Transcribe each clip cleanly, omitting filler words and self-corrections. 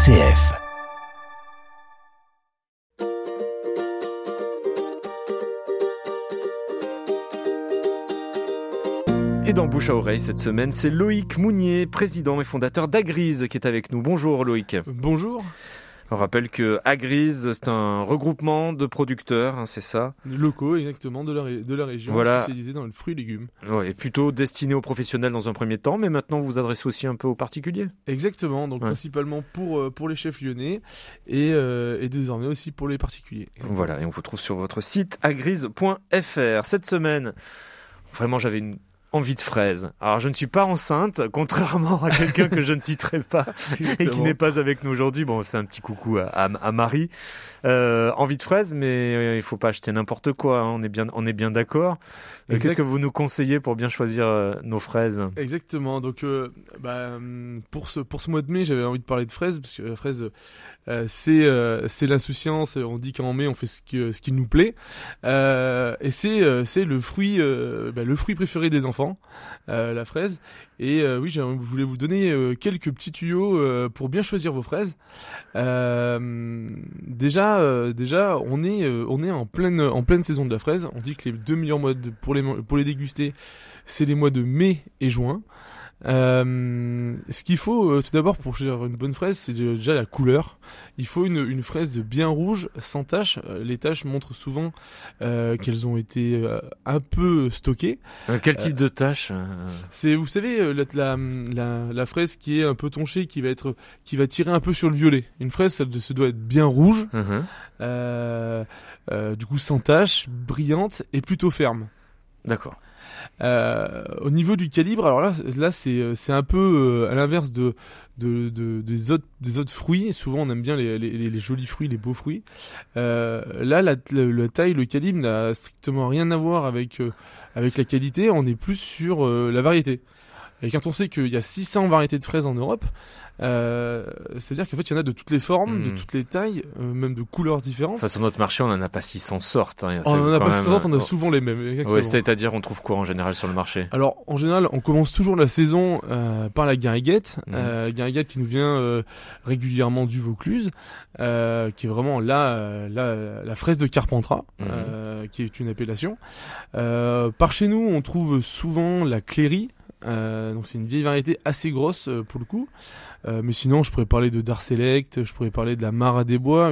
RCF. Et dans Bouche à Oreille cette semaine, c'est Loïc Mounier, président et fondateur d'Agrise, qui est avec nous. Bonjour Loïc. Bonjour. On rappelle que Agrise, c'est un regroupement de producteurs, c'est ça ? Locaux, exactement, de la région, voilà. Spécialisés dans le fruit et légumes. Ouais, plutôt destiné aux professionnels dans un premier temps, mais maintenant vous vous adressez aussi un peu aux particuliers ? Exactement, donc principalement pour les chefs lyonnais et désormais aussi pour les particuliers. Voilà, et on vous trouve sur votre site agrise.fr. Cette semaine, vraiment j'avais une envie de fraises. Alors je ne suis pas enceinte, contrairement à quelqu'un que je ne citerai pas et qui n'est pas avec nous aujourd'hui. Bon, c'est un petit coucou à Marie. Envie de fraises, mais il faut pas acheter n'importe quoi. Hein. On est bien d'accord. Qu'est-ce que vous nous conseillez pour bien choisir nos fraises ? Exactement. Donc pour ce mois de mai, j'avais envie de parler de fraises parce que la fraise c'est l'insouciance. On dit qu'en mai on fait ce qui nous plaît et c'est le fruit préféré des enfants, la fraise. Et oui, je voulais vous donner quelques petits tuyaux pour bien choisir vos fraises. Déjà, on est en pleine saison de la fraise. On dit que les 2 meilleurs mois pour les déguster, c'est les mois de mai et juin. Ce qu'il faut tout d'abord pour choisir une bonne fraise, c'est déjà la couleur. Il faut une fraise bien rouge, sans taches. Les taches montrent souvent qu'elles ont été un peu stockées. Quel type de taches ? C'est, vous savez, la fraise qui est un peu tonchée, qui va tirer un peu sur le violet. Une fraise, ça doit être bien rouge, du coup sans taches, brillante et plutôt ferme. D'accord. Au niveau du calibre, alors là c'est un peu à l'inverse des autres fruits. Souvent on aime bien les jolis fruits, les beaux fruits. Là la taille, le calibre n'a strictement rien à voir avec la qualité. On est plus sur la variété. Et quand on sait qu'il y a 600 variétés de fraises en Europe, c'est-à-dire qu'en fait il y en a de toutes les formes, de toutes les tailles, même de couleurs différentes. Enfin, sur notre marché, on n'en a pas 600 sortes. Hein. On n'en a pas 600 sortes, on a souvent les mêmes. Exactement. Ouais, c'est-à-dire, on trouve quoi en général sur le marché ? Alors, en général, on commence toujours la saison par la gariguette. La gariguette qui nous vient régulièrement du Vaucluse, qui est vraiment la fraise de Carpentras, qui est une appellation. Par chez nous, on trouve souvent la Cléry. Donc c'est une vieille variété assez grosse pour le coup, mais sinon je pourrais parler de Darselect, je pourrais parler de la Marat des Bois,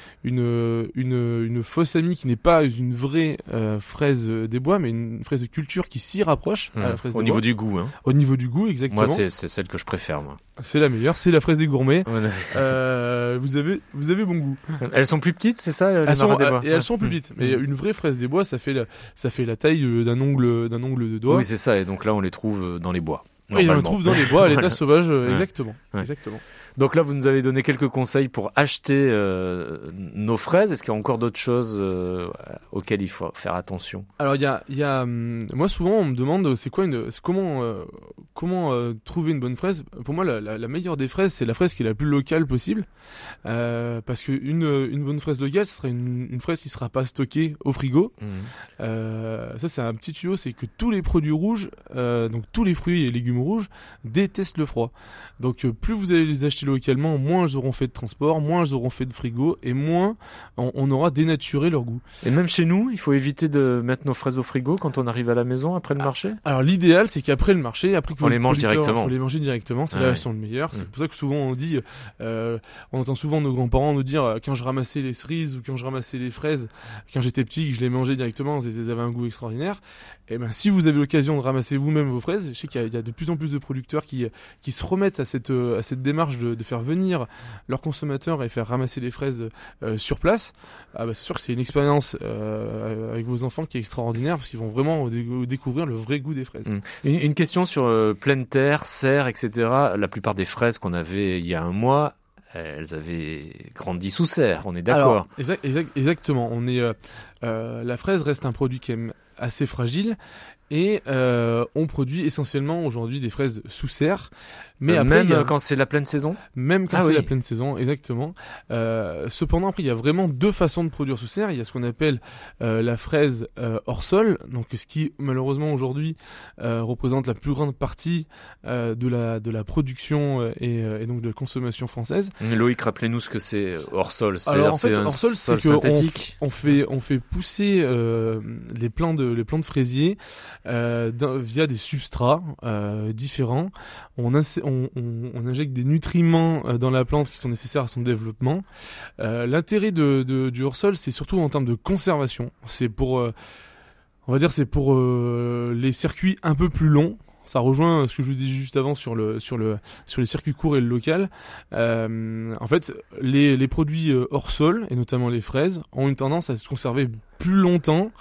une fausse amie qui n'est pas une vraie fraise des bois, mais une fraise de culture qui s'y rapproche à la fraise des bois. Au niveau du goût, hein. Au niveau du goût, exactement. Moi c'est celle que je préfère, moi. C'est la meilleure, c'est la fraise des gourmets. Vous avez bon goût. Elles sont plus petites, c'est ça, les Marat des Bois ? Elles sont plus petites, mais une vraie fraise des bois, ça fait la taille d'un ongle de doigt. Oui, c'est ça, et donc là on les trouve dans les bois. Oui, on le trouve dans les bois à l'état sauvage, exactement. Donc là, vous nous avez donné quelques conseils pour acheter nos fraises. Est-ce qu'il y a encore d'autres choses auxquelles il faut faire attention ? Alors il y a moi souvent on me demande comment trouver une bonne fraise. Pour moi la meilleure des fraises, c'est la fraise qui est la plus locale possible, parce que une bonne fraise locale, ce sera une fraise qui sera pas stockée au frigo. Ça c'est un petit tuyau, c'est que tous les produits rouges, donc tous les fruits et légumes rouges détestent le froid. Donc plus vous allez les acheter localement, moins elles auront fait de transport, moins elles auront fait de frigo, et moins on aura dénaturé leur goût. Et même chez nous, il faut éviter de mettre nos fraises au frigo quand on arrive à la maison après le marché ? Alors l'idéal, c'est qu'après le marché, après que on les mange directement. Faut les manger directement, c'est là elles sont le meilleur. C'est pour ça que souvent on dit, on entend souvent nos grands-parents nous dire quand je ramassais les cerises ou quand je ramassais les fraises, quand j'étais petit, que je les mangeais directement, elles avaient un goût extraordinaire. Et ben si vous avez l'occasion de ramasser vous-même vos fraises, je sais qu'il y a de plus en plus de producteurs qui se remettent à cette démarche de faire venir leurs consommateurs et faire ramasser les fraises sur place. C'est sûr que c'est une expérience avec vos enfants qui est extraordinaire parce qu'ils vont vraiment découvrir le vrai goût des fraises. Une question sur pleine terre, serre, etc. La plupart des fraises qu'on avait il y a un mois, elles avaient grandi sous serre, on est d'accord ? Alors, exactement. La fraise reste un produit qui est assez fragile et on produit essentiellement aujourd'hui des fraises sous serre. Mais après, même quand c'est la pleine saison. Même quand c'est la pleine saison, exactement. Cependant, après, il y a vraiment deux façons de produire sous serre. Il y a ce qu'on appelle la fraise hors sol, donc ce qui malheureusement aujourd'hui représente la plus grande partie de la production et donc de la consommation française. Loïc, rappelez-nous ce que c'est hors sol. Alors en fait, hors sol, c'est qu'on fait pousser les plants de fraisiers via des substrats différents. On injecte des nutriments dans la plante qui sont nécessaires à son développement. L'intérêt du hors-sol, c'est surtout en termes de conservation. C'est pour, on va dire, les circuits un peu plus longs. Ça rejoint ce que je vous disais juste avant sur les circuits courts et le local. En fait, les produits hors sol, et notamment les fraises, ont une tendance à se conserver plus longtemps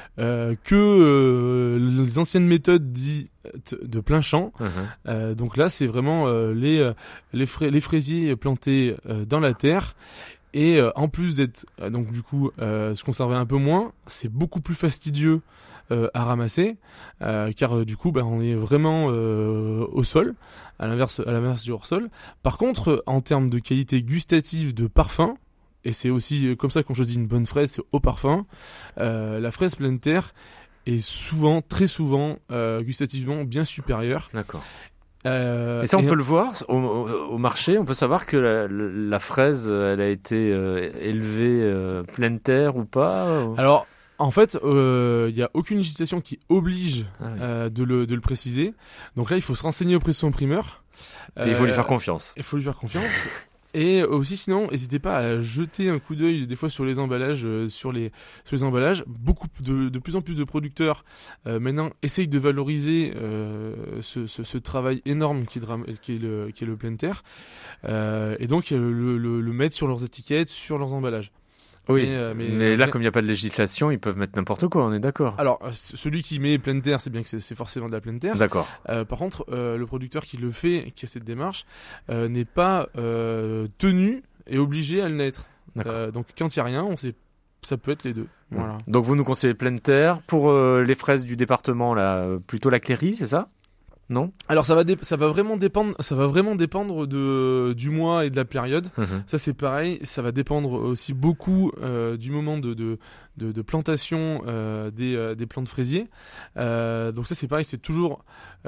que les anciennes méthodes dites de plein champ. Donc là, c'est vraiment les fraisiers plantés dans la terre. Et en plus d'être donc du coup se conserver un peu moins, c'est beaucoup plus fastidieux à ramasser, car du coup on est vraiment au sol, à l'inverse du hors-sol. Par contre, en termes de qualité gustative de parfum, et c'est aussi comme ça qu'on choisit une bonne fraise, c'est au parfum, la fraise pleine terre est très souvent gustativement bien supérieure. D'accord. Et ça, on peut le voir au marché. On peut savoir que la fraise, elle a été élevée pleine terre ou pas. Alors, en fait, il n'y a aucune législation qui oblige de le préciser. Donc là, il faut se renseigner auprès de son primeur. Il faut lui faire confiance. Il faut lui faire confiance. Et aussi, sinon, n'hésitez pas à jeter un coup d'œil des fois sur les emballages, sur les emballages. De plus en plus de producteurs maintenant essayent de valoriser ce travail énorme qui est le pleine terre, et donc le mettre sur leurs étiquettes, sur leurs emballages. Oui, mais là, comme il n'y a pas de législation, ils peuvent mettre n'importe quoi, on est d'accord. Alors, celui qui met pleine terre, c'est bien que c'est forcément de la pleine terre. D'accord. Par contre, le producteur qui le fait, qui a cette démarche, n'est pas tenu et obligé à le mettre. Donc, quand il n'y a rien, ça peut être les deux. Voilà. Donc, vous nous conseillez pleine terre. Pour les fraises du département, là, plutôt la Cléry, c'est ça ? Non. Alors ça va vraiment dépendre du mois et de la période. Ça c'est pareil, ça va dépendre aussi beaucoup du moment de plantation des plants de fraisiers. Donc ça c'est pareil, c'est toujours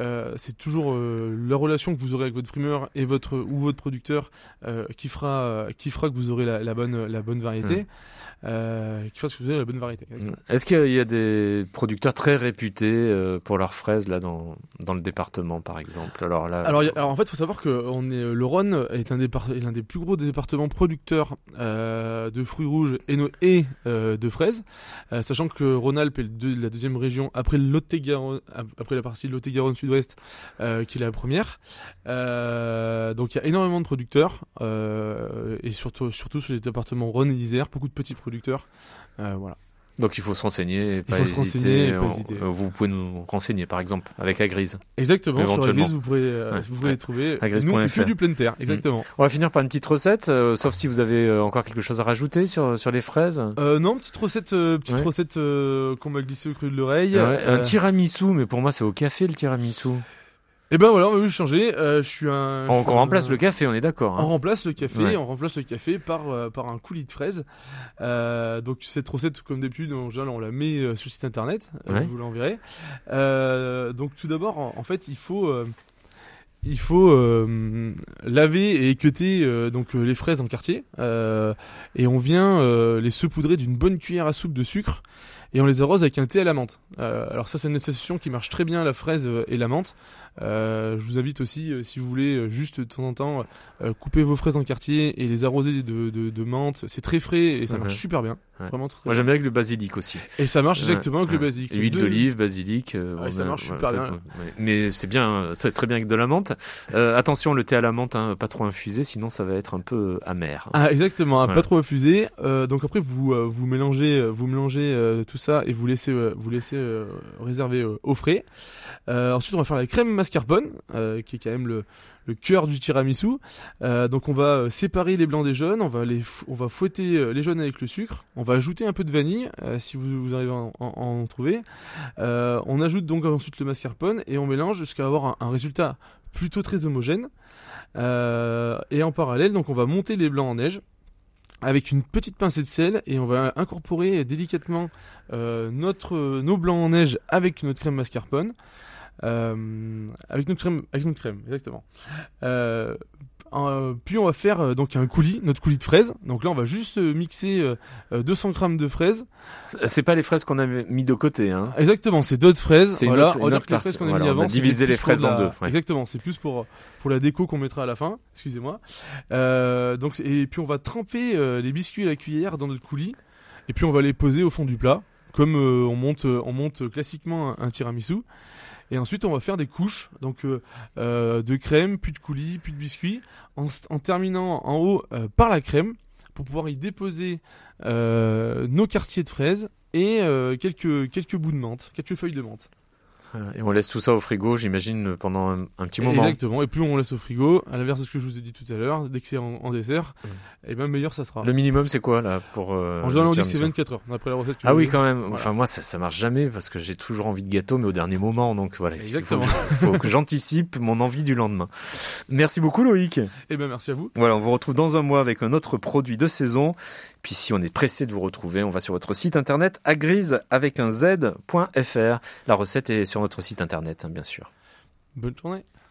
la relation que vous aurez avec votre primeur et votre producteur qui fera que vous aurez la bonne variété. Qui fasse que vous avez la bonne variété. Est-ce qu'il y a des producteurs très réputés pour leurs fraises là dans le département par exemple? Alors en fait, il faut savoir que le Rhône est l'un des plus gros départements producteurs de fruits rouges et de fraises, sachant que Rhône-Alpes est la deuxième région après après la partie de Lot-et-Garonne Sud-Ouest, qui est la première. Donc il y a énormément de producteurs et surtout sur les départements Rhône et Isère, beaucoup de petits producteurs. Voilà. Donc il faut se renseigner et pas hésiter. Vous pouvez nous renseigner par exemple avec Agriz. Exactement, sur Agriz vous pouvez les trouver. Nous on fait que du pleine terre, exactement. On va finir par une petite recette, sauf si vous avez encore quelque chose à rajouter sur les fraises. Non, petite recette qu'on m'a glissée au creux de l'oreille. Un tiramisu, mais pour moi c'est au café le tiramisu. Et ben voilà, on va changer. On remplace le café, on est d'accord. On remplace le café, par un coulis de fraises. Donc cette recette, comme d'habitude, en général, on la met sur le site internet. Je vous l'enverrai. Donc tout d'abord, en fait, il faut laver et équeuter donc les fraises en quartier. Et on vient les saupoudrer d'une bonne cuillère à soupe de sucre. Et on les arrose avec un thé à la menthe. Alors ça, c'est une association qui marche très bien, la fraise et la menthe. Je vous invite aussi, si vous voulez, juste de temps en temps, couper vos fraises en quartier et les arroser de menthe. C'est très frais et ça marche super bien. Vraiment très Moi, j'aime bien avec le basilic aussi. Et ça marche exactement avec le basilic. Huile d'olive, basilic. Ça marche super bien. Mais c'est bien, c'est très bien avec de la menthe. Attention, le thé à la menthe, pas trop infusé, sinon ça va être un peu amer. Ah, exactement, pas trop infusé. Donc après, vous mélangez tout ça et vous laissez réserver au frais. Ensuite, on va faire la crème mascarpone, qui est quand même le cœur du tiramisu. Donc on va séparer les blancs des jaunes, on va fouetter les jaunes avec le sucre, on va ajouter un peu de vanille si vous arrivez à en trouver. On ajoute donc ensuite le mascarpone et on mélange jusqu'à avoir un résultat plutôt très homogène. Et en parallèle, donc on va monter les blancs en neige avec une petite pincée de sel et on va incorporer délicatement nos blancs en neige avec notre crème mascarpone. Avec notre crème, exactement. Puis on va faire donc notre coulis de fraises. Donc là on va juste mixer 200 grammes de fraises. C'est pas les fraises qu'on a mis de côté, hein. Exactement, c'est d'autres fraises. C'est voilà, une autre les fraises qu'on a mis on avant. a divisé les fraises en deux. Ouais. Exactement, c'est plus pour la déco qu'on mettra à la fin. Excusez-moi. Donc et puis on va tremper les biscuits à la cuillère dans notre coulis. Et puis on va les poser au fond du plat, comme on monte classiquement un tiramisu. Et ensuite, on va faire des couches, donc de crème, puis de coulis, puis de biscuits, en terminant en haut par la crème, pour pouvoir y déposer nos quartiers de fraises et quelques bouts de menthe, quelques feuilles de menthe. Et on laisse tout ça au frigo, j'imagine, pendant un petit moment. Exactement, et plus on laisse au frigo, à l'inverse de ce que je vous ai dit tout à l'heure, dès que c'est en dessert, et ben meilleur ça sera. Le minimum c'est quoi là pour en général on dit que c'est 24 heures, d'après la recette. Ah oui quand même, voilà. Enfin moi ça marche jamais parce que j'ai toujours envie de gâteau mais au dernier moment, donc voilà, il faut que j'anticipe mon envie du lendemain. Merci beaucoup Loïc. Et ben merci à vous. Voilà, on vous retrouve dans un mois avec un autre produit de saison. Puis si on est pressé de vous retrouver, on va sur votre site internet agrise.fr. La recette est sur notre site internet, hein, bien sûr. Bonne journée.